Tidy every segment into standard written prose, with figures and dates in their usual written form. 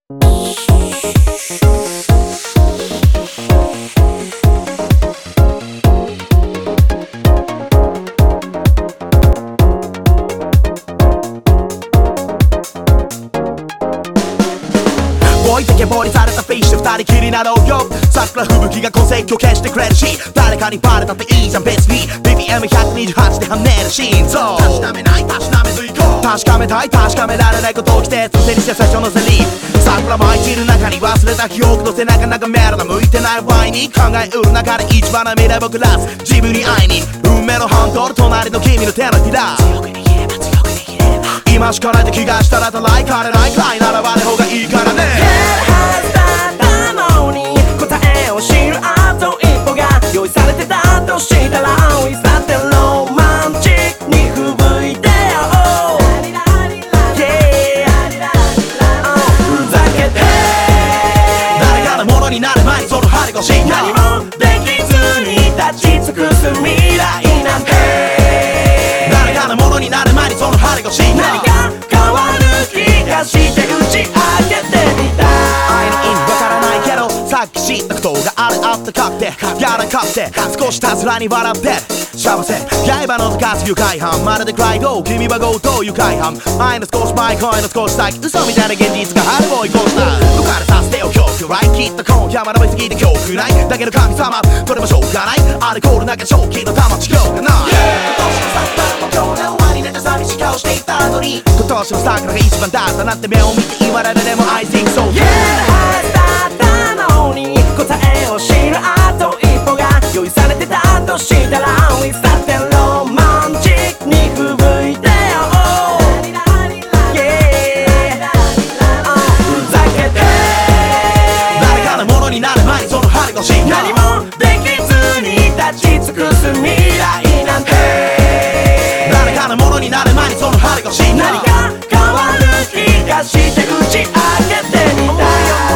置いてけぼりされたフィッシュ二人きりなのよ。桜吹雪が戸籍を消してくれるし、誰かにバレたっていいじゃん別に BPM128 で跳ねる心臓確かめない確かめずいこう確かめたい確かめられないことを季節のせいにして最初のセリフ桜舞い散る中に忘れた記憶の背中眺めるな向いてないワイに考えうる中で一番の未来僕らす自分に会いに運命のハンドル隣の君の手のひら強く握れば強く握れれば今しかないって気がしたらたらいかれないくらいならばね方がいいからね用意されてたとしたらいつだってロマンチックに吹雪いてよふざけて誰かのものになる前にその針越し何もできずに立ち尽くす未来なんて誰かのものになる前にその針越し何か変わる気がして打ち明けてみた愛の意味わからないけどさっき知ったことがあれあったかくて柔らかくて少したずらに笑って幸せ刃の高す愉快犯まるでクライド君は強盗愉快犯愛の少し前恋の少し先嘘みたいな現実が春を追い越した浮かれさせてよ恐怖来きっと今夜学びすぎて恐怖ないだけど神様それもしょうがないアルコールなきゃ正気の玉地球がない今年の桜も今日の終わり寝て寂しい顔していたのに今年の桜が一番だったなんて目を見て言われるでも I think so yeah 答えを知るあと一歩が用意されてたとしたらいつだってロマンチックに吹雪いてよふざけて誰かのものになる前にその針越し何もできずに立ち尽くす未来なんて誰かのものになる前にその針越し何か変わる気がして打ち明けてみた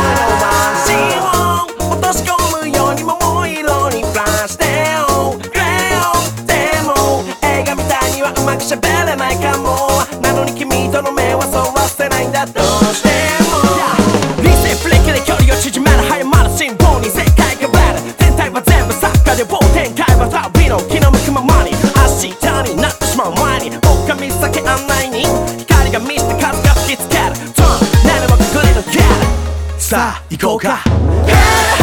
喋れないかもなのに君との目はそらせないんだどうしても理性フレックで距離を縮める早まる辛抱に世界が変わる天体は全部サッカーで棒展開は旅の気の向くままに明日になってしまう前に狼先案内に光が見せて数が吹きつけるトーン何もくくりのキャラさあ行こうか